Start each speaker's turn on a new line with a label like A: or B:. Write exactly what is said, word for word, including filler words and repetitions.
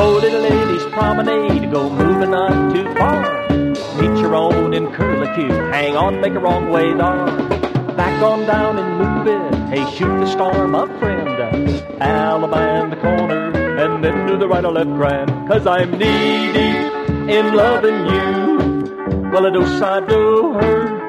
A: Oh, little ladies promenade, go moving not too far. Meet your own in curlicue, hang on, make a wrong way there. Back on down and move it, hey, shoot the star, my friend. Alabama the corner, and then to the right or left grand. Cause I'm knee deep in loving you. Well, I do, I do her.